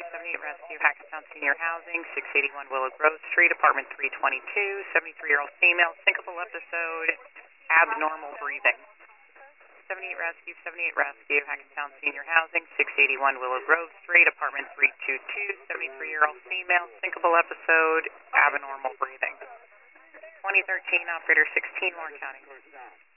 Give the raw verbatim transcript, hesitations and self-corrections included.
Rescue, seventy-eight Rescue, Hackettstown Senior Housing, six eighty-one Willow Grove Street, apartment three twenty-two, seventy-three-year-old female, syncopal episode, abnormal breathing. seventy-eight Rescue, seventy-eight Rescue, Hackettstown Senior Housing, six eighty-one Willow Grove Street, apartment three twenty-two, seventy-three-year-old female, syncopal episode, abnormal breathing. twenty thirteen, operator sixteen, Warren County.